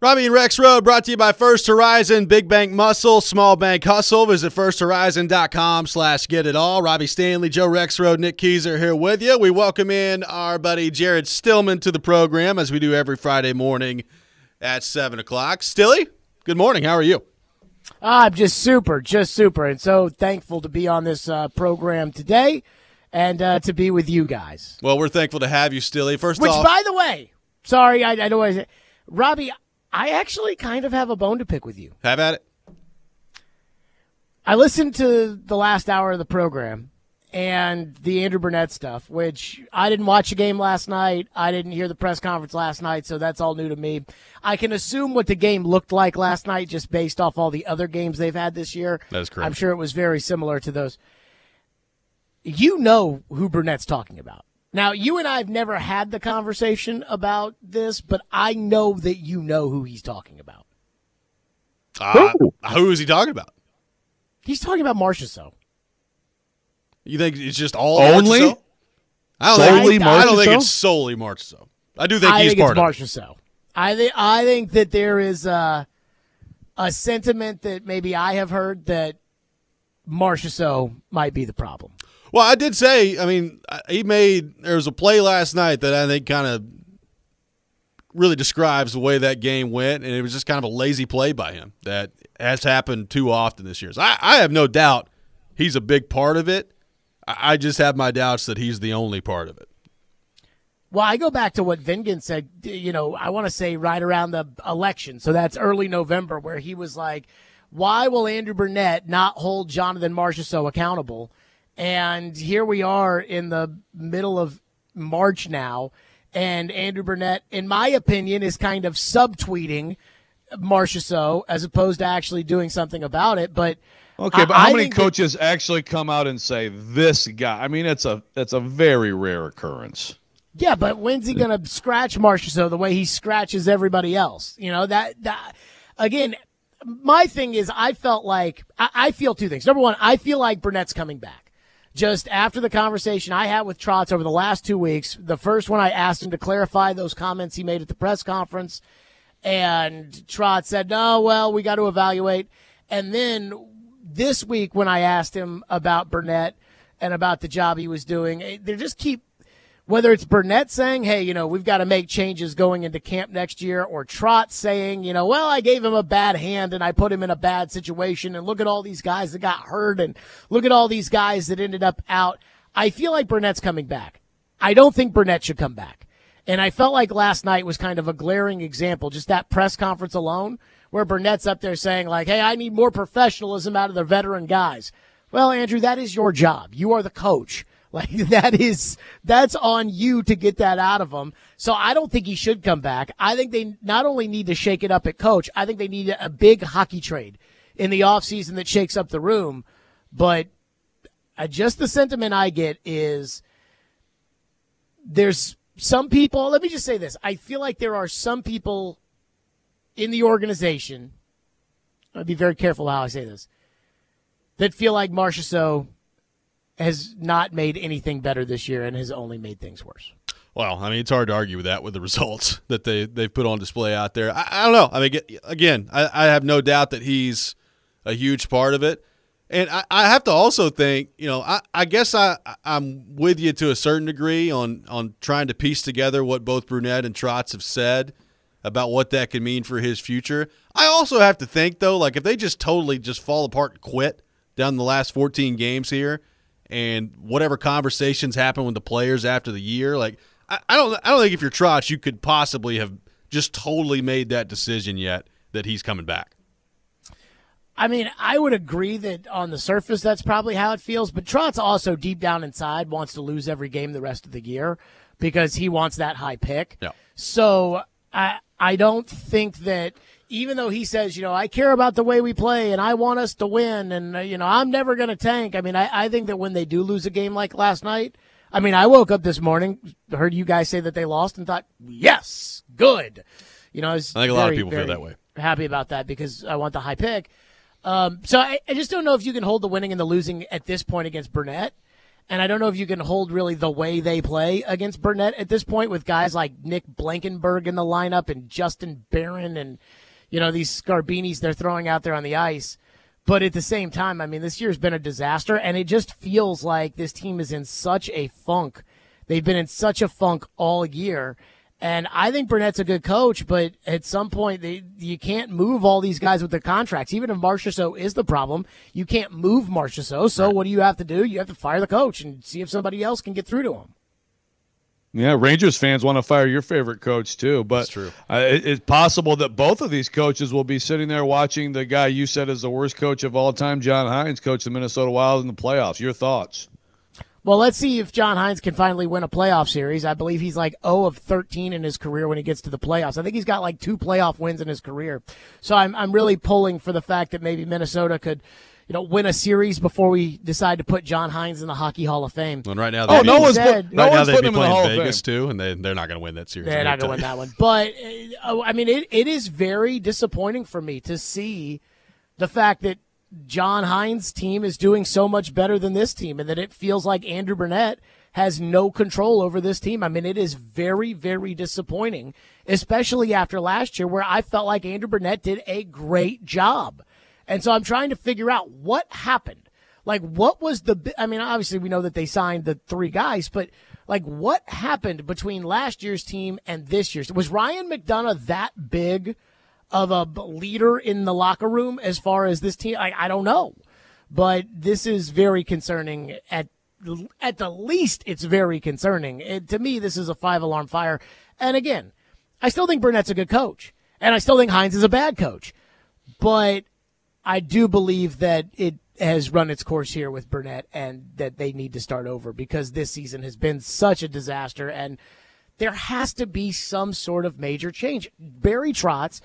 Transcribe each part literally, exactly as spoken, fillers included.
Robbie and Rex Road brought to you by First Horizon, Big Bank Muscle, Small Bank Hustle. Visit firsthorizon.com slash get it all. Robbie Stanley, Joe Rex Road, Nick Keyser here with you. We welcome in our buddy Jared Stillman to the program as we do every Friday morning at seven o'clock. Stilly, good morning. How are you? I'm just super, just super, and so thankful to be on this uh, program today and uh, to be with you guys. Well, we're thankful to have you, Stilly. First Which, off, by the way, sorry, I, I don't want to Robbie, I actually kind of have a bone to pick with you. Have at it. I listened to the last hour of the program and the Andrew Burnett stuff, which I didn't watch the game last night. I didn't hear the press conference last night, so that's all new to me. I can assume what the game looked like last night just based off all the other games they've had this year. That is correct. I'm sure it was very similar to those. You know who Burnett's talking about. Now, you and I have never had the conversation about this, but I know that you know who he's talking about. Uh, who is he talking about? He's talking about Marchessault. You think it's just all Only? Marchessault? I don't, Solely think, I don't think Marchessault? it's solely Marchessault. I do think I he's think part it's of it. Marchessault. I think I think that there is a, a sentiment that maybe I have heard that Marchessault might be the problem. Well, I did say, I mean, he made, there was a play last night that I think kind of really describes the way that game went, and it was just kind of a lazy play by him that has happened too often this year. So I, I have no doubt he's a big part of it. I, I just have my doubts that he's the only part of it. Well, I go back to what Vingan said, you know, I want to say right around the election, so that's early November, where he was like, why will Andrew Burnett not hold Jonathan Marchessault accountable? And here we are in the middle of March now, and Andrew Burnett, in my opinion, is kind of subtweeting Marchessault as opposed to actually doing something about it. But Okay, but I, how I many think that- coaches actually come out and say this guy? I mean, it's a it's a very rare occurrence. Yeah, but when's he going to scratch Marchessault the way he scratches everybody else? You know, that, that again, my thing is I felt like I, I feel two things. Number one, I feel like Burnett's coming back. Just after the conversation I had with Trotz over the last two weeks, the first one I asked him to clarify those comments he made at the press conference, and Trotz said, no, well, we got to evaluate. And then this week when I asked him about Burnett and about the job he was doing, they just keep, whether it's Burnett saying, hey, you know, we've got to make changes going into camp next year, or Trotz saying, you know, well, I gave him a bad hand and I put him in a bad situation, and look at all these guys that got hurt and look at all these guys that ended up out. I feel like Burnett's coming back. I don't think Burnett should come back. And I felt like last night was kind of a glaring example, just that press conference alone, where Burnett's up there saying like, hey, I need more professionalism out of the veteran guys. Well, Andrew, that is your job. You are the coach. Like, that is, that's on you to get that out of him. So I don't think he should come back. I think they not only need to shake it up at coach, I think they need a big hockey trade in the offseason that shakes up the room. But uh, just the sentiment I get is there's some people, let me just say this. I feel like there are some people in the organization, I'll be very careful how I say this, that feel like Marchessault has not made anything better this year and has only made things worse. Well, I mean, it's hard to argue with that with the results that they, they've put on display out there. I, I don't know. I mean, again, I, I have no doubt that he's a huge part of it. And I, I have to also think, you know, I, I guess I, I'm with you to a certain degree on, on trying to piece together what both Burnett and Trotz have said about what that could mean for his future. I also have to think, though, like if they just totally just fall apart and quit down the last fourteen games here, and whatever conversations happen with the players after the year, like I, I don't, I don't think if you're Trotz, you could possibly have just totally made that decision yet that he's coming back. I mean, I would agree that on the surface that's probably how it feels, but Trotz also deep down inside wants to lose every game the rest of the year because he wants that high pick. Yeah. So I, I don't think that. Even though he says, you know, I care about the way we play and I want us to win and, uh, you know, I'm never going to tank. I mean, I, I think that when they do lose a game like last night, I mean, I woke up this morning, heard you guys say that they lost and thought, yes, good. You know, I, was I think a very, lot of people very feel that way. Happy about that because I want the high pick. Um, so I, I just don't know if you can hold the winning and the losing at this point against Burnett. And I don't know if you can hold really the way they play against Burnett at this point with guys like Nick Blankenberg in the lineup and Justin Barron and, you know, these Scarbinis they're throwing out there on the ice. But at the same time, I mean, this year's been a disaster, and it just feels like this team is in such a funk. They've been in such a funk all year. And I think Burnett's a good coach, but at some point they, you can't move all these guys with their contracts. Even if Marchessault is the problem, you can't move Marchessault. So what do you have to do? You have to fire the coach and see if somebody else can get through to him. Yeah, Rangers fans want to fire your favorite coach too, but That's true. Uh, it, it's possible that both of these coaches will be sitting there watching the guy you said is the worst coach of all time, John Hines, coach the Minnesota Wild in the playoffs. Your thoughts? Well, let's see if John Hines can finally win a playoff series. I believe he's like zero of thirteen in his career when he gets to the playoffs. I think he's got like two playoff wins in his career. So I'm I'm really pulling for the fact that maybe Minnesota could, you know, win a series before we decide to put John Hines in the Hockey Hall of Fame. And right now, Oh, no one's said- put, no right now one's they'd putting be him in the Hall playing of Vegas Fame. too, and they they're not going to win that series. They're I'm not gonna going to tell win you. that one. But, uh, I mean, it, it is very disappointing for me to see the fact that John Hines' team is doing so much better than this team and that it feels like Andrew Burnett has no control over this team. I mean, it is very, very disappointing, especially after last year where I felt like Andrew Burnett did a great job. And so I'm trying to figure out what happened. Like, what was the – I mean, obviously we know that they signed the three guys, but, like, what happened between last year's team and this year's? Was Ryan McDonough that big of a leader in the locker room as far as this team? I, I don't know. But this is very concerning. At at the least, it's very concerning. It, to me, this is a five-alarm fire. And, again, I still think Burnett's a good coach, and I still think Hines is a bad coach. But I do believe that it has run its course here with Burnett and that they need to start over because this season has been such a disaster, and there has to be some sort of major change. Barry Trotz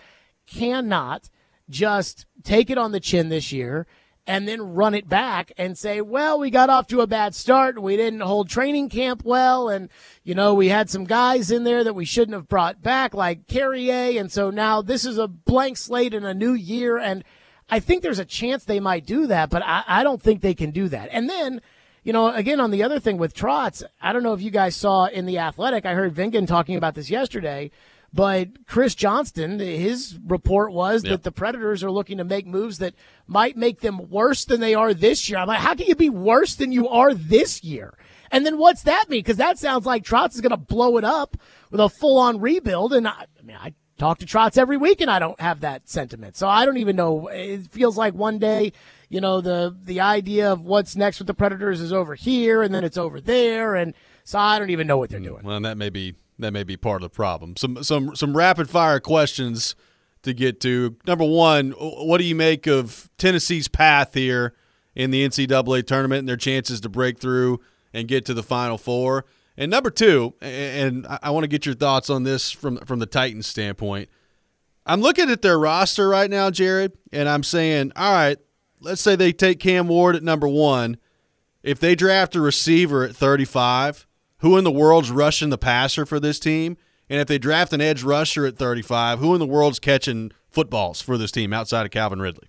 cannot just take it on the chin this year and then run it back and say, well, we got off to a bad start. We didn't hold training camp well. And, you know, we had some guys in there that we shouldn't have brought back like Carrier. And so now this is a blank slate and a new year. And I think there's a chance they might do that, but I, I don't think they can do that. And then, you know, again, on the other thing with Trotz, I don't know if you guys saw in The Athletic, I heard Vingan talking about this yesterday, but Chris Johnston, his report was Yep. that the Predators are looking to make moves that might make them worse than they are this year. I'm like, how can you be worse than you are this year? And then what's that mean? Because that sounds like Trotz is going to blow it up with a full-on rebuild. And I, I mean, I talk to Trotz every week, and I don't have that sentiment. So I don't even know. It feels like one day, you know, the the idea of what's next with the Predators is over here, and then it's over there. And so I don't even know what they're doing. Well, and that may be that may be part of the problem. Some some some rapid fire questions to get to. Number one, what do you make of Tennessee's path here in the N C double A tournament and their chances to break through and get to the Final Four? And number two, and I want to get your thoughts on this from from the Titans standpoint. I'm looking at their roster right now, Jared, and I'm saying, all right, let's say they take Cam Ward at number one. If they draft a receiver at thirty-five, who in the world's rushing the passer for this team? And if they draft an edge rusher at thirty-five, who in the world's catching footballs for this team outside of Calvin Ridley?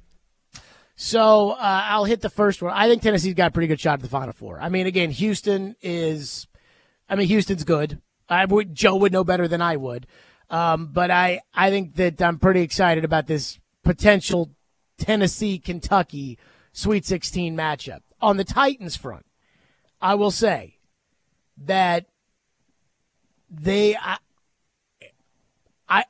So uh, I'll hit the first one. I think Tennessee's got a pretty good shot at the Final Four. I mean, again, Houston is – I mean, Houston's good. I would, Joe would know better than I would. Um, but I, I think that I'm pretty excited about this potential Tennessee-Kentucky Sweet sixteen matchup. On the Titans front, I will say that they I, I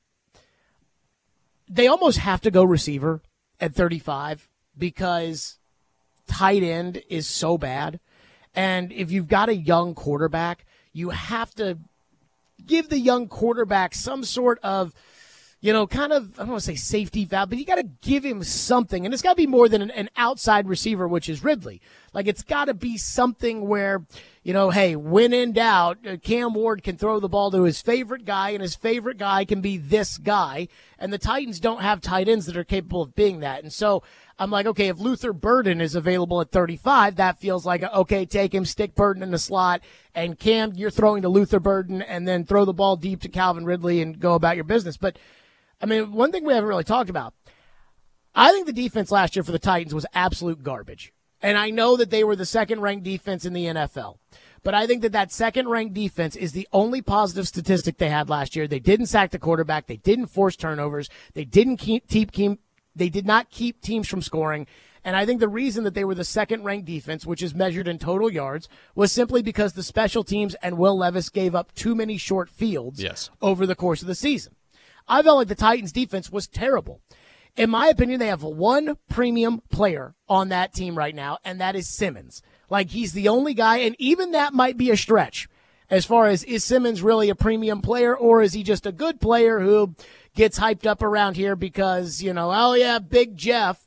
they almost have to go receiver at thirty-five because tight end is so bad. And if you've got a young quarterback, you have to give the young quarterback some sort of, you know, kind of, I don't want to say safety valve, but you got to give him something. And it's got to be more than an, an outside receiver, which is Ridley. Like, it's got to be something where, you know, hey, when in doubt, Cam Ward can throw the ball to his favorite guy, and his favorite guy can be this guy. And the Titans don't have tight ends that are capable of being that. And so I'm like, okay, if Luther Burden is available at thirty-five, that feels like, okay, take him, stick Burden in the slot, and Cam, you're throwing to Luther Burden, and then throw the ball deep to Calvin Ridley and go about your business. But I mean, one thing we haven't really talked about, I think the defense last year for the Titans was absolute garbage. And I know that they were the second-ranked defense in the N F L. But I think that that second-ranked defense is the only positive statistic they had last year. They didn't sack the quarterback. They didn't force turnovers. They didn't keep, keep, keep they did not keep teams from scoring. And I think the reason that they were the second-ranked defense, which is measured in total yards, was simply because the special teams and Will Levis gave up too many short fields yes. over the course of the season. I felt like the Titans' defense was terrible. In my opinion, they have one premium player on that team right now, and that is Simmons. Like, he's the only guy, and even that might be a stretch as far as, is Simmons really a premium player, or is he just a good player who gets hyped up around here because, you know, oh, yeah, Big Jeff.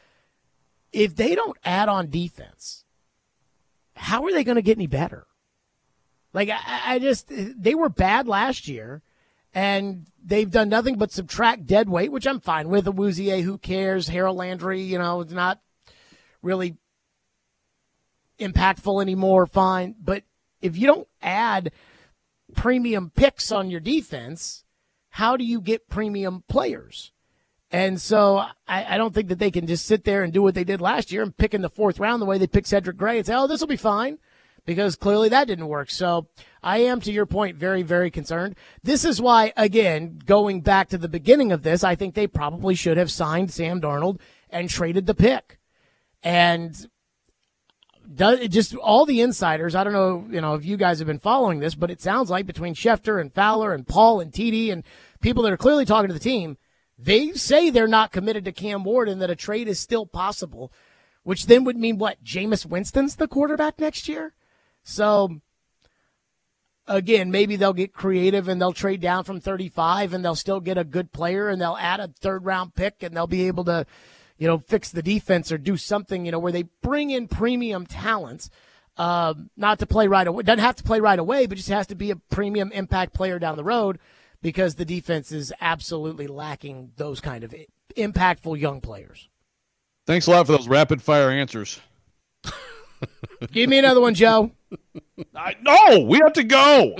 If they don't add on defense, how are they going to get any better? Like, I, I just, they were bad last year, and they've done nothing but subtract dead weight, which I'm fine with. Awuzie, who cares? Harold Landry, you know, it's not really impactful anymore, fine. But if you don't add premium picks on your defense, how do you get premium players? And so I, I don't think that they can just sit there and do what they did last year and pick in the fourth round the way they picked Cedric Gray and say, oh, this will be fine, because clearly that didn't work. So I am, to your point, very, very concerned. This is why, again, going back to the beginning of this, I think they probably should have signed Sam Darnold and traded the pick. And does, just all the insiders, I don't know, you know, if you guys have been following this, but it sounds like between Schefter and Fowler and Paul and T D and people that are clearly talking to the team, they say they're not committed to Cam Ward and that a trade is still possible, which then would mean what? Jameis Winston's the quarterback next year? So, again, maybe they'll get creative and they'll trade down from thirty-five and they'll still get a good player and they'll add a third-round pick and they'll be able to, you know, fix the defense or do something, you know, where they bring in premium talents, uh, not to play right away. Doesn't have to play right away, but just has to be a premium impact player down the road, because the defense is absolutely lacking those kind of impactful young players. Thanks a lot for those rapid-fire answers. Give me another one, Joe. I, no, we have to go.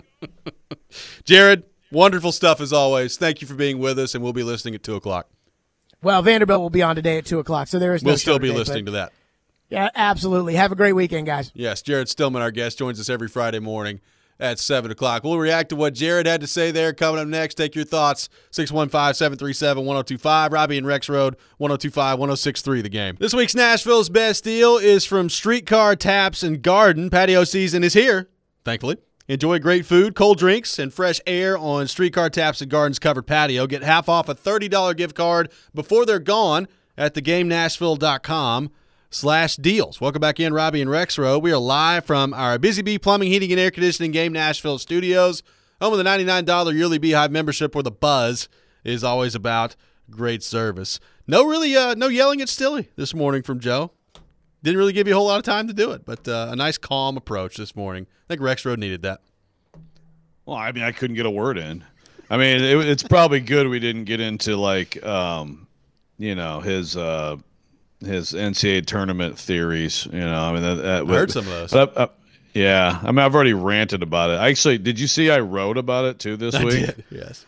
Jared, wonderful stuff as always. Thank you for being with us, and we'll be listening at two o'clock. Well, Vanderbilt will be on today at two o'clock, so there is no We'll still be today, listening but, to that. Yeah, absolutely. Have a great weekend, guys. Yes, Jared Stillman, our guest, joins us every Friday morning at seven o'clock. We'll react to what Jared had to say there. Coming up next, take your thoughts. six one five, seven three seven, one oh two five. Robbie and Rex Road, one oh two five, one oh six three, The Game. This week's Nashville's Best Deal is from Streetcar Taps and Garden. Patio season is here, thankfully. Enjoy great food, cold drinks, and fresh air on Streetcar Taps and Garden's covered patio. Get half off a thirty dollars gift card before they're gone at the game nashville dot com. slash deals. Welcome back in, Robbie and Rexroad. We are live from our Busy Bee Plumbing, Heating, and Air Conditioning Game Nashville studios. Home of the ninety-nine dollars yearly Beehive membership, where the buzz is always about great service. No really, uh, no yelling at Stilly this morning from Joe. Didn't really give you a whole lot of time to do it, but uh, a nice calm approach this morning. I think Rexroad needed that. Well, I mean, I couldn't get a word in. I mean, it, it's probably good we didn't get into, like, um, you know, his uh, – his N C double A tournament theories, you know. I mean, that, that, I heard some of those. But I, I, yeah, I mean, I've already ranted about it. Actually, did you see I wrote about it too this I week? did, yes.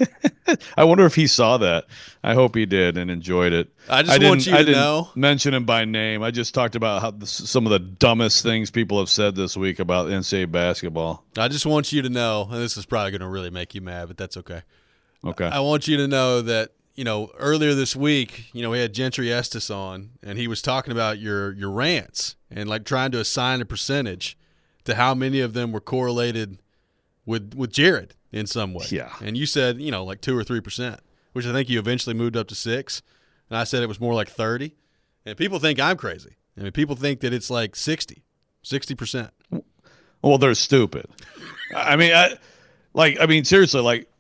I wonder if he saw that. I hope he did and enjoyed it. I just I want you I to didn't know. mention him by name. I just talked about how this, some of the dumbest things people have said this week about N C double A basketball. I just want you to know, and this is probably going to really make you mad, but that's okay. Okay. I want you to know that, you know, earlier this week, you know, we had Gentry Estes on, and he was talking about your your rants and, like, trying to assign a percentage to how many of them were correlated with with Jared in some way. Yeah. And you said, you know, like two or three percent, which I think you eventually moved up to six. And I said it was more like thirty. And people think I'm crazy. I mean, people think that it's like sixty, sixty percent. Well, they're stupid. I mean, I, like, I mean, seriously, like,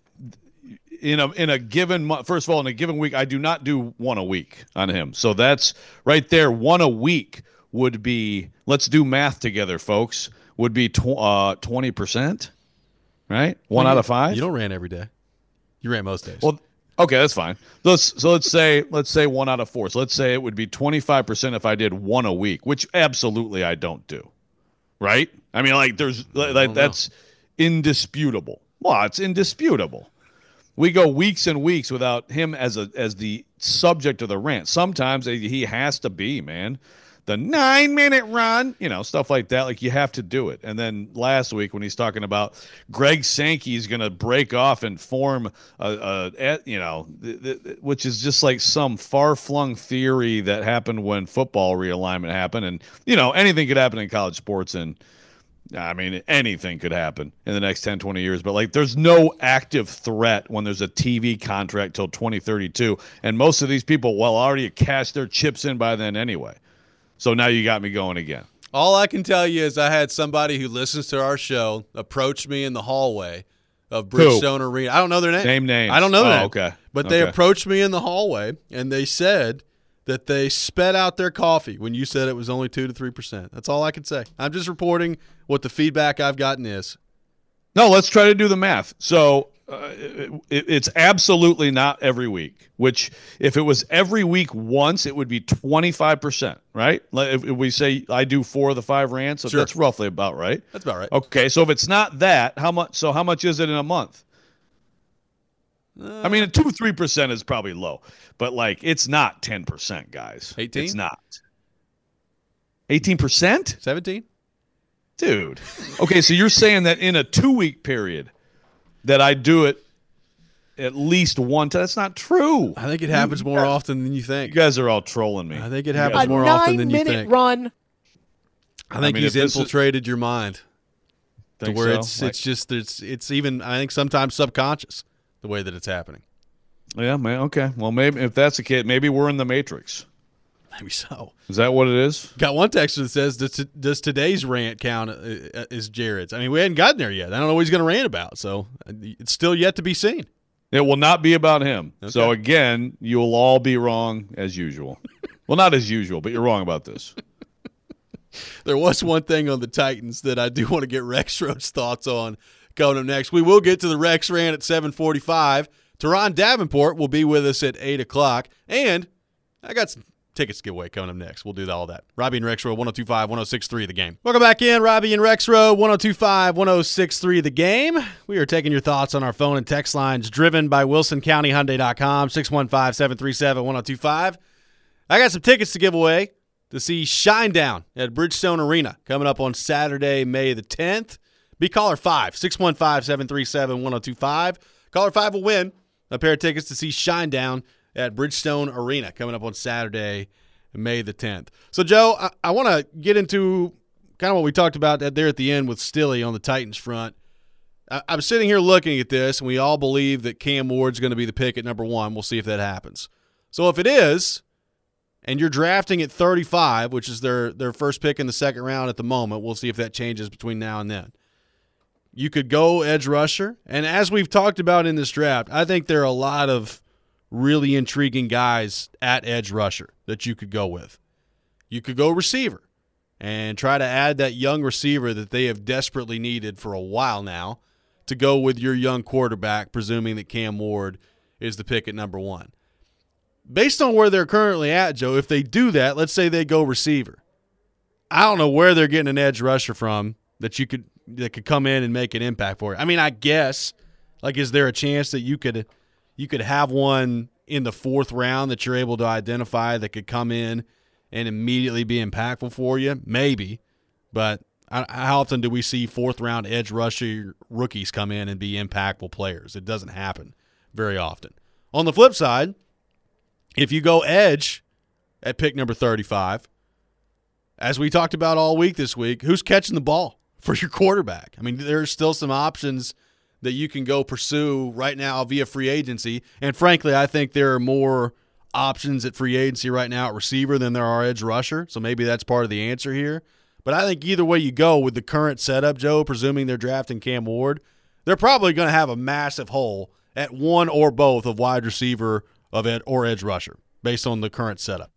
in a in a given month, first of all, in a given week, I do not do one a week on him. So that's right there. One a week would be, let's do math together, folks, would be tw- uh, twenty percent, right? One well, out you, of five. You don't ran every day. You ran most days. Well, okay, that's fine. Let's so let's say let's say one out of four. So let's say it would be twenty-five percent if I did one a week, which absolutely I don't do. Right? I mean, like, there's like that's indisputable. Well, it's indisputable. We go weeks and weeks without him as a as the subject of the rant. Sometimes he has to be, man. the nine minute run, you know, stuff like that. Like you have to do it. And then last week when he's talking about Greg Sankey is going to break off and form a, a you know, th- th- which is just like some far flung theory that happened when football realignment happened. And, you know, anything could happen in college sports. And I mean, anything could happen in the next ten, twenty years. But like there's no active threat when there's a T V contract till twenty thirty-two. And most of these people, well, already cashed their chips in by then anyway. So now you got me going again. All I can tell you is I had somebody who listens to our show approach me in the hallway of Bridgestone Arena. I don't know their name. Name names. I don't know their oh, name. Okay. But okay. they approached me in the hallway, and they said that they sped out their coffee when you said it was only two to three percent. That's all I can say. I'm just reporting what the feedback I've gotten is. No, let's try to do the math. So uh, it, it's absolutely not every week, which if it was every week once, it would be twenty-five percent, right? Like if, if we say I do four of the five rants, so Sure. that's roughly about right. That's about right. Okay, so if it's not that, how much? So how much is it in a month? Uh, I mean, two, three percent is probably low, but like it's not ten percent, guys. eighteen? It's not. eighteen percent? seventeen? Dude. Okay, so you're saying that in a two-week period that I do it at least one time. That's not true. I think it happens more often than you think. You guys are all trolling me. I think it You happens guys- more a often than you nine-minute think. run. I think I mean, he's if this is- infiltrated your mind to Think where so? it's Like- it's just it's it's even I think sometimes subconscious the way that it's happening. Yeah, man. Okay. Well, maybe if that's the case, maybe we're in the Matrix. Maybe so. Is that what it is? Got one texter that says, does, does today's rant count uh, as Jared's? I mean, we hadn't gotten there yet. I don't know what he's going to rant about, so it's still yet to be seen. It will not be about him. Okay. So again, you'll all be wrong as usual. Well, not as usual, but you're wrong about this. There was one thing on the Titans that I do want to get Rex Road's thoughts on coming up next. We will get to the Rex rant at seven forty-five. Teron Davenport will be with us at eight o'clock. And I got some tickets to give away coming up next. We'll do all that. Robbie and Rex Road, one oh two point five, one oh six point three The Game. Welcome back in. Robbie and Rex Road, one oh two point five, one oh six point three The Game. We are taking your thoughts on our phone and text lines driven by Wilson County Hyundai dot com, six one five, seven three seven, one oh two five. I got some tickets to give away to see Shinedown at Bridgestone Arena coming up on Saturday, May the tenth. Be caller five, six one five, seven three seven, one oh two five. Caller five will win a pair of tickets to see Shinedown at Bridgestone Arena coming up on Saturday, May the tenth. So, Joe, I, I want to get into kind of what we talked about there at the end with Stilly on the Titans front. I, I'm sitting here looking at this, and we all believe that Cam Ward's going to be the pick at number one. We'll see if that happens. So if it is, and you're drafting at thirty-five, which is their, their first pick in the second round at the moment, we'll see if that changes between now and then. You could go edge rusher, and as we've talked about in this draft, I think there are a lot of really intriguing guys at edge rusher that you could go with. You could go receiver and try to add that young receiver that they have desperately needed for a while now to go with your young quarterback, presuming that Cam Ward is the pick at number one. Based on where they're currently at, Joe, if they do that, let's say they go receiver. I don't know where they're getting an edge rusher from that you could that could come in and make an impact for you. I mean, I guess, like, is there a chance that you could you could have one in the fourth round that you're able to identify that could come in and immediately be impactful for you? Maybe, but I, how often do we see fourth round edge rusher rookies come in and be impactful players? It doesn't happen very often. On the flip side, if you go edge at pick number thirty-five, as we talked about all week this week, who's catching the ball for your quarterback? I mean, there's still some options that you can go pursue right now via free agency. And frankly, I think there are more options at free agency right now at receiver than there are edge rusher. So maybe that's part of the answer here. But I think either way you go with the current setup, Joe, presuming they're drafting Cam Ward, they're probably going to have a massive hole at one or both of wide receiver of ed or edge rusher based on the current setup.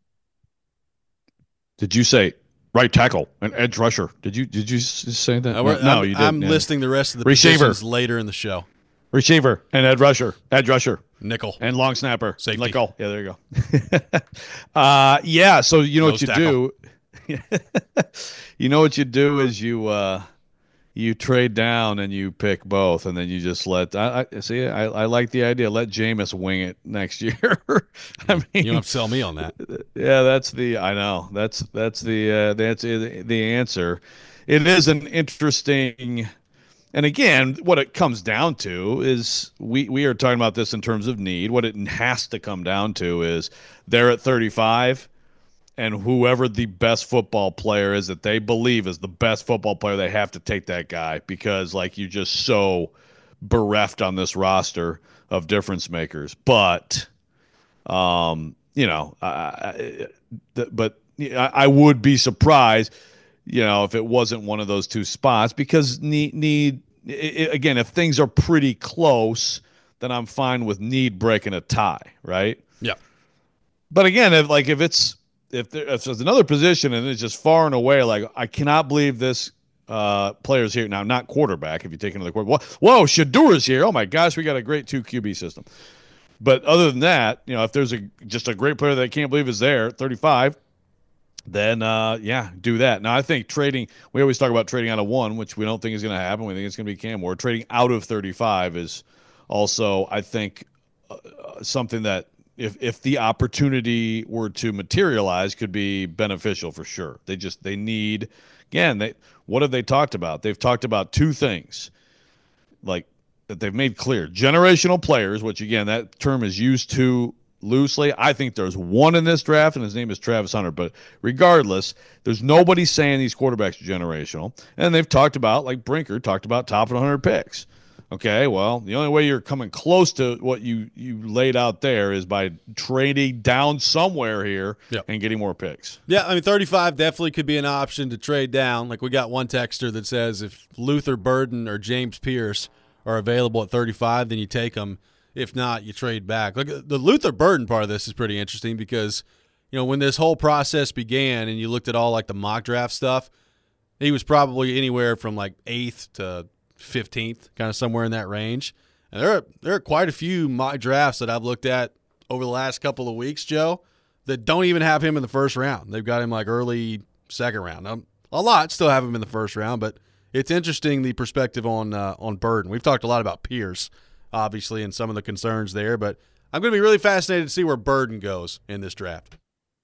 Did you say right tackle and edge rusher? Did you did you s- say that? Uh, no, I'm, no, you didn't. I'm yeah. listing the rest of the Receiver. positions later in the show. Receiver and edge rusher, edge rusher Nickel. and long snapper. Safety. Nickel. Yeah, there you go. uh, yeah. So you know Nose what you do. You know what you do is you uh, you trade down and you pick both, and then you just let. I, I see. I, I like the idea. Let Jameis wing it next year. I mean, You don't have to sell me on that. yeah, that's the. I know. That's that's the uh, that's the, the answer. It is an interesting. And again, what it comes down to is we we are talking about this in terms of need. What it has to come down to is they're at thirty-five. And whoever the best football player is that they believe is the best football player, they have to take that guy because, like, you're just so bereft on this roster of difference makers. But, um, you know, I, I, but I would be surprised, you know, if it wasn't one of those two spots because need need it, again, if things are pretty close, then I'm fine with need breaking a tie, right? Yeah. But again, if like if it's If, there, if there's another position and it's just far and away, like I cannot believe this uh, player's here now. Not quarterback. If you take another quarterback, whoa, Shadur's here. Oh my gosh, we got a great two Q B system. But other than that, you know, if there's a just a great player that I can't believe is there, thirty-five, then uh, yeah, do that. Now I think trading. We always talk about trading out of one, which we don't think is going to happen. We think it's going to be Cam Ward. Trading out of thirty-five is also, I think, uh, something that. If if the opportunity were to materialize, could be beneficial for sure. They just they need again. They what have they talked about? They've talked about two things, like that they've made clear: generational players, which again that term is used too loosely. I think there's one in this draft, and his name is Travis Hunter. But regardless, there's nobody saying these quarterbacks are generational. And they've talked about, like Brinker talked about, top of one hundred picks. Okay, well, the only way you're coming close to what you, you laid out there is by trading down somewhere here yep. and getting more picks. Yeah, I mean, thirty-five definitely could be an option to trade down. Like we got one texter that says if Luther Burden or James Pierce are available at thirty-five, then you take them. If not, you trade back. Like the Luther Burden part of this is pretty interesting because, you know, when this whole process began and you looked at all like the mock draft stuff, he was probably anywhere from like eighth to fifteenth, kind of somewhere in that range. And there are, there are quite a few mock drafts that I've looked at over the last couple of weeks, Joe, that don't even have him in the first round. They've got him like early second round. Um, a lot still have him in the first round, but it's interesting the perspective on uh, on Burden. We've talked a lot about Pierce, obviously, and some of the concerns there, but I'm going to be really fascinated to see where Burden goes in this draft.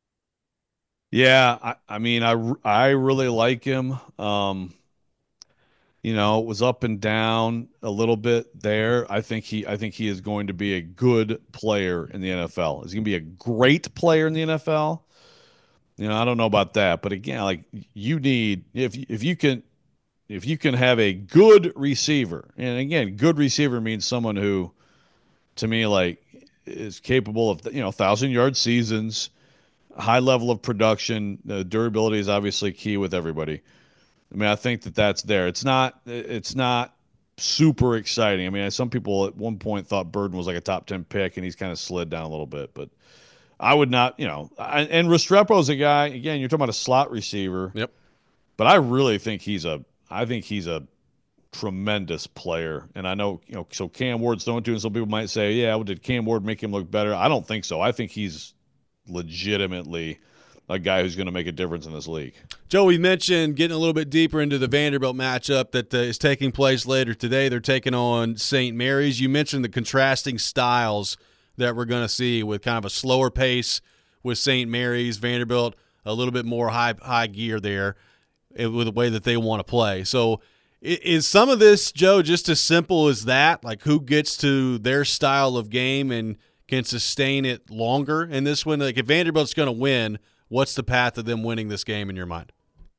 Yeah, I, I mean, I, I really like him. Um, You know, it was up and down a little bit there. I think he I think he is going to be a good player in the N F L. Is he going to be a great player in the N F L? You know, I don't know about that, but again, like you need if if you can if you can have a good receiver. And again, good receiver means someone who to me like is capable of, you know, one thousand-yard seasons, high level of production. The durability is obviously key with everybody. I mean, I think that that's there. It's not. It's not super exciting. I mean, some people at one point thought Burden was like a top ten pick, and he's kind of slid down a little bit. But I would not, you know. I, and Restrepo is a guy. Again, you're talking about a slot receiver. Yep. But I really think he's a. I think he's a tremendous player. And I know, you know. So Cam Ward's throwing to, and some people might say, "Yeah, well, did Cam Ward make him look better?" I don't think so. I think he's legitimately a guy who's going to make a difference in this league. Joe, we mentioned getting a little bit deeper into the Vanderbilt matchup that uh, is taking place later today. They're taking on Saint Mary's. You mentioned the contrasting styles that we're going to see with kind of a slower pace with Saint Mary's. Vanderbilt, a little bit more high high gear there with the way that they want to play. So is some of this, Joe, just as simple as that? Like who gets to their style of game and can sustain it longer in this one? Like if Vanderbilt's going to win, what's the path of them winning this game in your mind?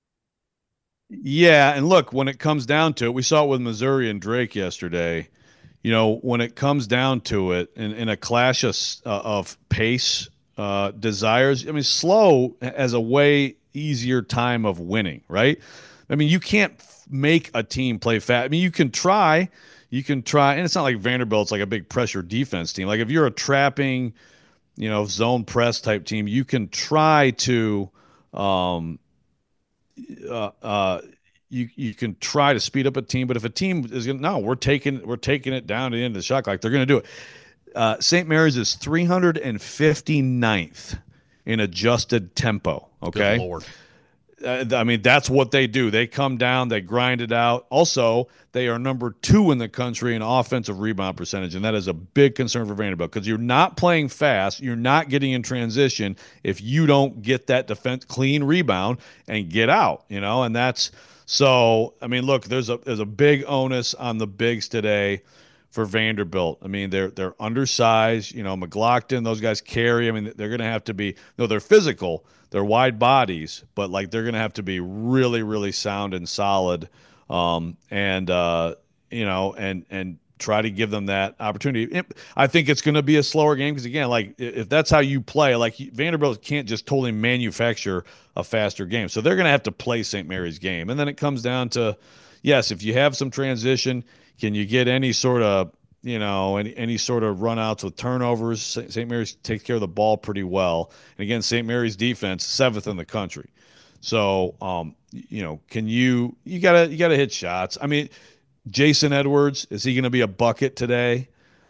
Yeah, and look, when it comes down to it, we saw it with Missouri and Drake yesterday. You know, when it comes down to it, in, in a clash of, uh, of pace, uh, desires, I mean, slow has a way easier time of winning, right? I mean, you can't make a team play fast. I mean, you can try, you can try, and it's not like Vanderbilt's like a big pressure defense team. Like if you're a trapping, you know, zone press type team, you can try to, um, uh, uh, you you can try to speed up a team. But if a team is going, no, we're taking we're taking it down to the end of the shot clock. They're going to do it. Uh, Saint Mary's is three hundred fifty-ninth in adjusted tempo. Okay, Good Lord. uh, I mean, that's what they do. They come down, they grind it out. Also, they are number two in the country in offensive rebound percentage, and that is a big concern for Vanderbilt because you're not playing fast, you're not getting in transition if you don't get that defense clean rebound and get out, you know, and that's so. I mean, look, there's a there's a big onus on the bigs today for Vanderbilt. I mean, they're they're undersized. You know, McLaughlin, those guys carry. I mean, they're going to have to be. No, they're physical. They're wide bodies, but like they're going to have to be really, really sound and solid, um, and uh, you know, and and try to give them that opportunity. I think it's going to be a slower game because again, like if that's how you play, like Vanderbilt can't just totally manufacture a faster game, so they're going to have to play Saint Mary's game, and then it comes down to, yes, if you have some transition. Can you get any sort of, you know, any any sort of runouts with turnovers? Saint Mary's takes care of the ball pretty well. And again, Saint Mary's defense, seventh in the country. So, um, you know, can you you gotta you gotta hit shots. I mean, Jason Edwards, is he going to be a bucket today?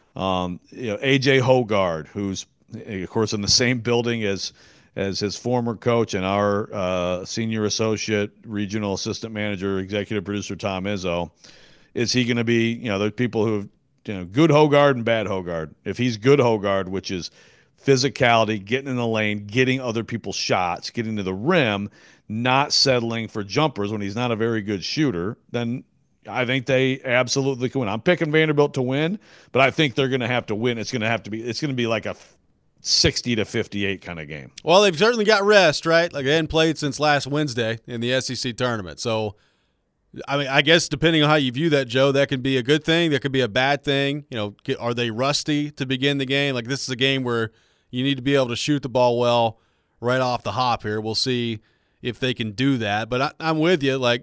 Um, you know, A J Hogard, who's of course in the same building as as his former coach and our uh, senior associate, regional assistant manager, executive producer Tom Izzo. Is he going to be, you know, there's people who have, you know, good Hogard and bad Hogard. If he's good Hogard, which is physicality, getting in the lane, getting other people's shots, getting to the rim, not settling for jumpers when he's not a very good shooter, then I think they absolutely can win. I'm picking Vanderbilt to win, but I think they're going to have to win. It's going to have to be, it's going to be like a sixty to fifty-eight kind of game. Well, they've certainly got rest, right? Like they hadn't played since last Wednesday in the S E C tournament. So, I mean, I guess depending on how you view that, Joe, that could be a good thing. That could be a bad thing. You know, are they rusty to begin the game? Like this is a game where you need to be able to shoot the ball well right off the hop here. We'll see if they can do that. But I, I'm with you. Like,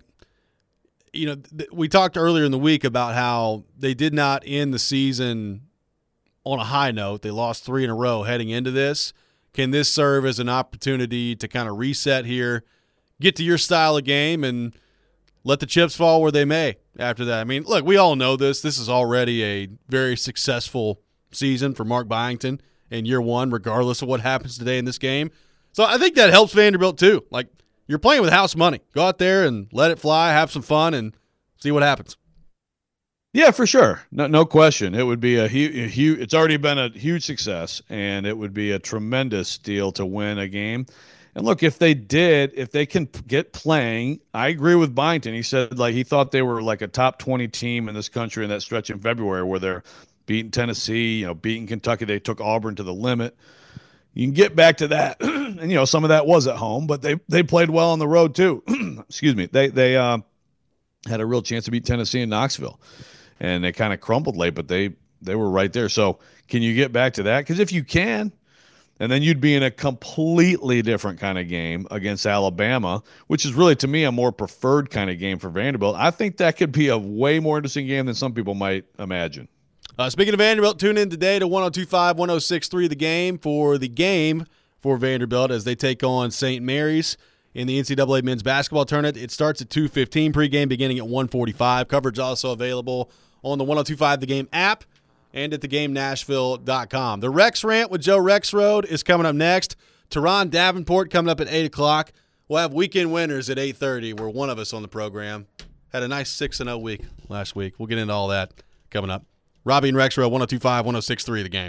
you know, th- we talked earlier in the week about how they did not end the season on a high note. They lost three in a row heading into this. Can this serve as an opportunity to kind of reset here, get to your style of game, and let the chips fall where they may after that? I mean, look, we all know this. This is already a very successful season for Mark Byington in year one, regardless of what happens today in this game. So I think that helps Vanderbilt too. Like, you're playing with house money. Go out there and let it fly, have some fun, and see what happens. Yeah, for sure. No, no question. It would be a huge, huge, it's already been a huge success, and it would be a tremendous deal to win a game. And look, if they did, if they can get playing, I agree with Byington. He said like he thought they were like a top twenty team in this country in that stretch in February where they're beating Tennessee, you know, beating Kentucky. They took Auburn to the limit. You can get back to that, and you know some of that was at home, but they they played well on the road too. Excuse me. They they uh, had a real chance to beat Tennessee in Knoxville, and they kind of crumbled late, but they they were right there. So can you get back to that? Because if you can. And then you'd be in a completely different kind of game against Alabama, which is really, to me, a more preferred kind of game for Vanderbilt. I think that could be a way more interesting game than some people might imagine. Uh, speaking of Vanderbilt, tune in today to one oh two point five, one oh six point three The Game for the game for Vanderbilt as they take on Saint Mary's in the N C double A men's basketball tournament. It starts at two fifteen, pregame beginning at one forty-five. Coverage also available on the one oh two point five The Game app and at the game nashville dot com. The Rex Rant with Joe Rexrode is coming up next. Teron Davenport coming up at eight o'clock. We'll have weekend winners at eight thirty, where one of us on the program had a nice six and oh week last week. We'll get into all that coming up. Robbie and Rexrode, one oh two point five, one oh six point three The Game.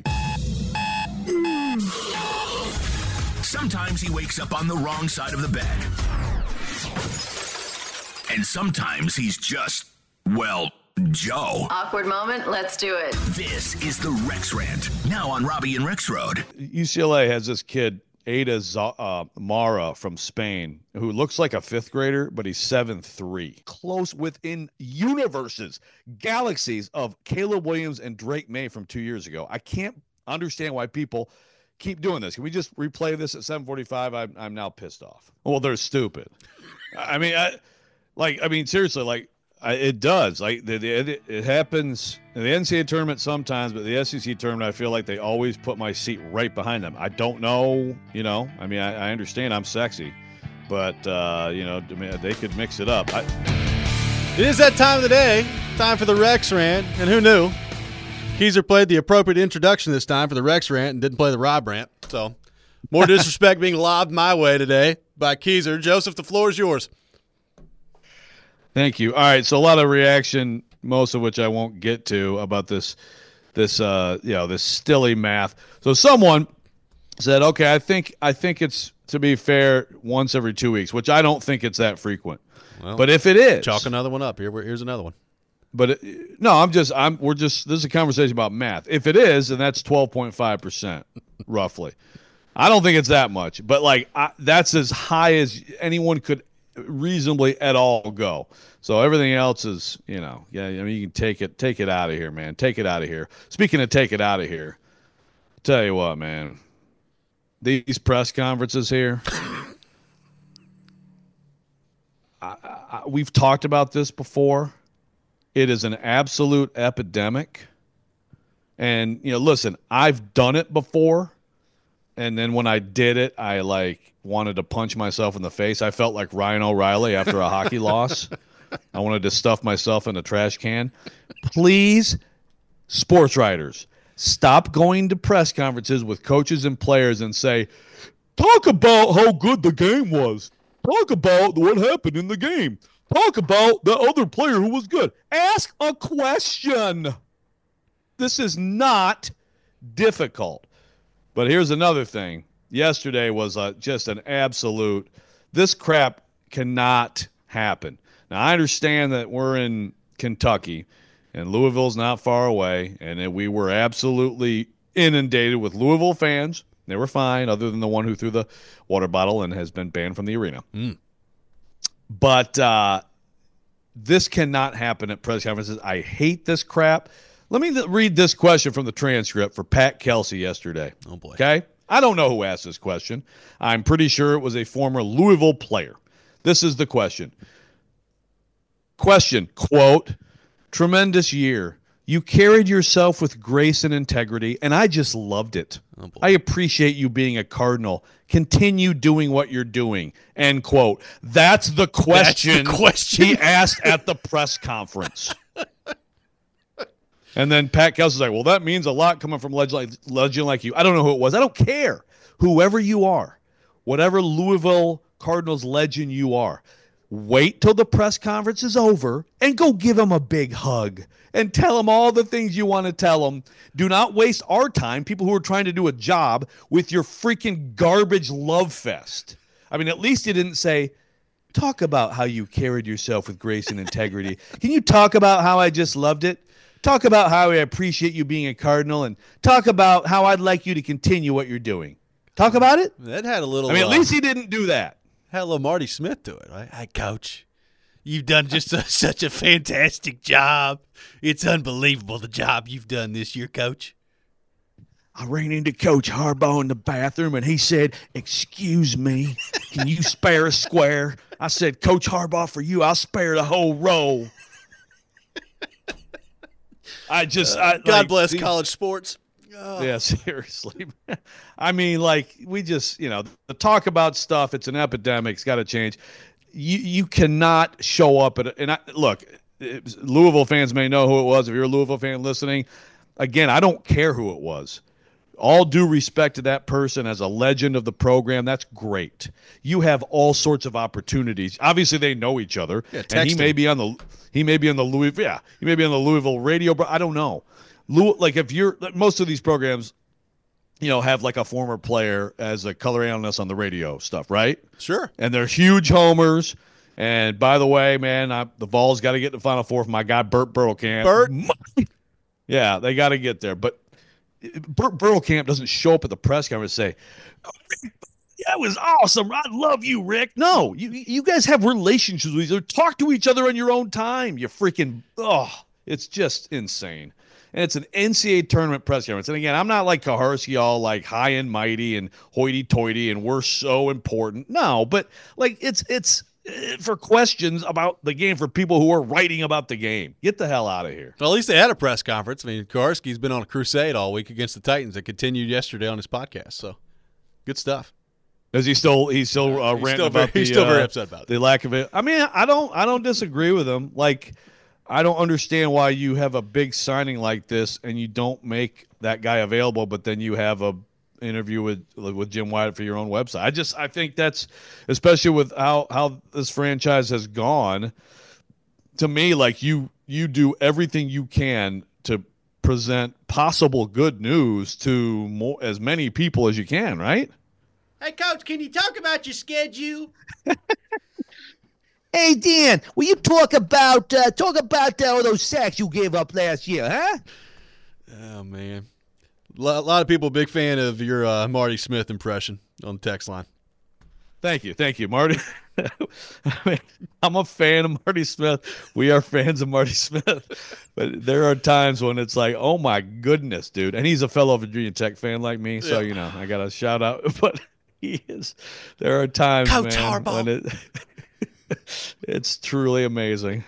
Sometimes he wakes up on the wrong side of the bed. And sometimes he's just, well, Joe. Awkward moment. Let's do it. This is the Rex Rant. Now on Robbie and Rexrode. U C L A has this kid, Ada Z- uh, Mara from Spain, who looks like a fifth grader, but he's seven three. Close within universes, galaxies of Caleb Williams and Drake May from two years ago. I can't understand why people keep doing this. Can we just replay this at seven forty-five? I'm, I'm now pissed off. Well, they're stupid. I mean, I, like, I mean, seriously, like, I, it does. Like the, the, it, it happens in the N C double A tournament sometimes, but the S E C tournament, I feel like they always put my seat right behind them. I don't know, you know. I mean, I, I understand I'm sexy, but uh, you know, they could mix it up. I, it is that time of the day, time for the Rex Rant, and who knew? Keezer played the appropriate introduction this time for the Rex Rant and didn't play the Rob Rant. So more disrespect being lobbed my way today by Keezer. Joseph, the floor is yours. Thank you. All right, so a lot of reaction, most of which I won't get to, about this, this, uh, you know, this stilly math. So someone said, okay, I think, I think it's, to be fair, once every two weeks, which I don't think it's that frequent. Well, but if it is, chalk another one up. Here, here's another one. But it, no, I'm just, I'm, we're just, this is a conversation about math. If it is, then that's twelve point five percent, roughly. I don't think it's that much, but like I, that's as high as anyone could reasonably at all go. So everything else is, you know, yeah, I mean, you can take it, take it out of here, man. Take it out of here. Speaking of take it out of here, tell you what, man, these press conferences here, I, I, we've talked about this before. It is an absolute epidemic. And, you know, listen, I've done it before. And then when I did it, I, like, wanted to punch myself in the face. I felt like Ryan O'Reilly after a hockey loss. I wanted to stuff myself in a trash can. Please, sports writers, stop going to press conferences with coaches and players and say, talk about how good the game was. Talk about what happened in the game. Talk about the other player who was good. Ask a question. This is not difficult. But here's another thing. Yesterday was uh, just an absolute, this crap cannot happen. Now, I understand that we're in Kentucky, and Louisville's not far away, and that we were absolutely inundated with Louisville fans. They were fine, other than the one who threw the water bottle and has been banned from the arena. Mm. But uh, this cannot happen at press conferences. I hate this crap. Let me th- read this question from the transcript for Pat Kelsey yesterday. Oh, boy. Okay? I don't know who asked this question. I'm pretty sure it was a former Louisville player. This is the question. Question, quote, tremendous year. You carried yourself with grace and integrity, and I just loved it. Oh, boy. I appreciate you being a Cardinal. Continue doing what you're doing, end quote. That's the question, That's the question. he asked at the press conference. And then Pat Kelsey's like, well, that means a lot coming from a legend like, legend like you. I don't know who it was. I don't care. Whoever you are, whatever Louisville Cardinals legend you are, wait till the press conference is over and go give him a big hug and tell him all the things you want to tell him. Do not waste our time, people who are trying to do a job, with your freaking garbage love fest. I mean, at least you didn't say, talk about how you carried yourself with grace and integrity. Can you talk about how I just loved it? Talk about how I appreciate you being a Cardinal, and talk about how I'd like you to continue what you're doing. Talk about it. That had a little. I mean, at uh, least he didn't do that. had a little Marty Smith to it, right? Hey, Coach, you've done just a, such a fantastic job. It's unbelievable the job you've done this year, Coach. I ran into Coach Harbaugh in the bathroom, and he said, excuse me, can you spare a square? I said, Coach Harbaugh, for you, I'll spare the whole row. I just, I, God like, bless these, college sports. Oh. Yeah, seriously. I mean, like, we just, you know, the talk about stuff, it's an epidemic. It's got to change. You you cannot show up at, and I, look, Louisville fans may know who it was. If you're a Louisville fan listening, again, I don't care who it was. All due respect to that person as a legend of the program, that's great. You have all sorts of opportunities. Obviously, they know each other, Yeah, and he texting. may be on the he may be on the Louis yeah he may be on the Louisville radio, but I don't know. Lou, like if you're most of these programs, you know, have like a former player as a color analyst on the radio stuff, right? Sure. And they're huge homers. And by the way, man, I, the Vols got to get to the Final Four for my guy Burt Burlkamp. Burt? Yeah, they got to get there. But Burt Burlkamp doesn't show up at the press conference and say, oh, that was awesome. I love you, Rick. No, you you guys have relationships with each other. Talk to each other on your own time. You freaking, oh, it's just insane. And it's an N C double A tournament press conference. And again, I'm not like Kaharski, all like high and mighty and hoity-toity and we're so important. No, but like it's it's uh, for questions about the game for people who are writing about the game. Get the hell out of here. Well, at least they had a press conference. I mean, Kowarski's been on a crusade all week against the Titans. That continued yesterday on his podcast. So, good stuff. Is he still he's still uh, He's ranting still very- about the, he's still very uh, upset about it. the lack of it? I mean, I don't I don't disagree with him. Like, I don't understand why you have a big signing like this and you don't make that guy available, but then you have a interview with with Jim Wyatt for your own website. I just I think that's, especially with how how this franchise has gone, to me, like you you do everything you can to present possible good news to more as many people as you can, right? Hey, Coach, can you talk about your schedule? Hey, Dan, will you talk about uh, talk about uh, all those sacks you gave up last year, huh? Oh, man. A lot of people big fan of your uh, Marty Smith impression on the text line. Thank you. Thank you, Marty. I mean, I'm a fan of Marty Smith. We are fans of Marty Smith. But there are times when it's like, oh, my goodness, dude. And he's a fellow Virginia Tech fan like me. So, Yeah. you know, I got to shout out. But he is. There are times, Coach man, Harbaugh. when it, it's truly amazing.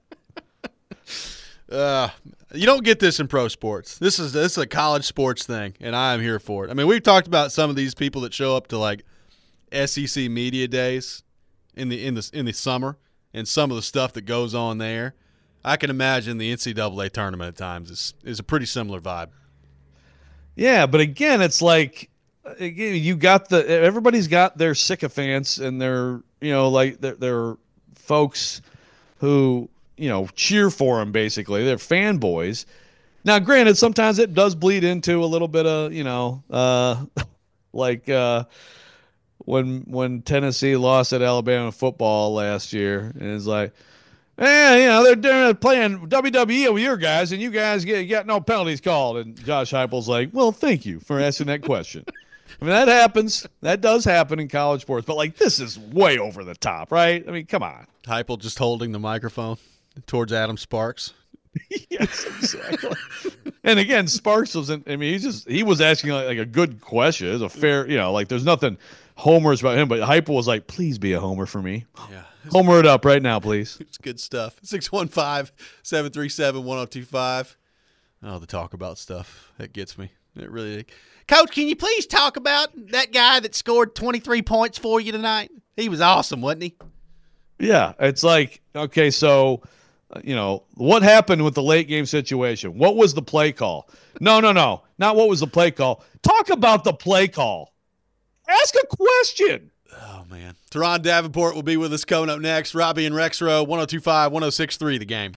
Uh, you don't get this in pro sports. This is this is a college sports thing, and I am here for it. I mean, we've talked about some of these people that show up to like S E C media days in the in the in the summer, and some of the stuff that goes on there. I can imagine the N C double A tournament at times is is a pretty similar vibe. Yeah, but again, it's like again, you got the everybody's got their sycophants and their you know like their their folks who you know cheer for them. Basically, they're fanboys. Now, granted, sometimes it does bleed into a little bit of you know uh, like uh, when when Tennessee lost at Alabama football last year, and it's like. Yeah, you know, they're doing playing W W E with your guys, and you guys get, get no penalties called. And Josh Heupel's like, well, thank you for asking that question. I mean, that happens. That does happen in college sports. But, like, this is way over the top, right? I mean, come on. Heupel just holding the microphone towards Adam Sparks. Yes, exactly. And, again, Sparks was in, I mean, he just he was asking, like, like a good question. It was a fair, you know, like, there's nothing homers about him. But Heupel was like, please be a homer for me. Yeah. Homer it up right now, please. It's good stuff. six one five, seven three seven, one oh two five. Oh, the talk about stuff. That gets me. It really Coach, can you please talk about that guy that scored twenty-three points for you tonight? He was awesome, wasn't he? Yeah, it's like, okay, so, uh, you know, what happened with the late game situation? What was the play call? No, no, no, not what was the play call. Talk about the play call. Ask a question. Oh, man. Teron Davenport will be with us coming up next. Robbie and Rexrow, one oh two five, one oh six three, the game.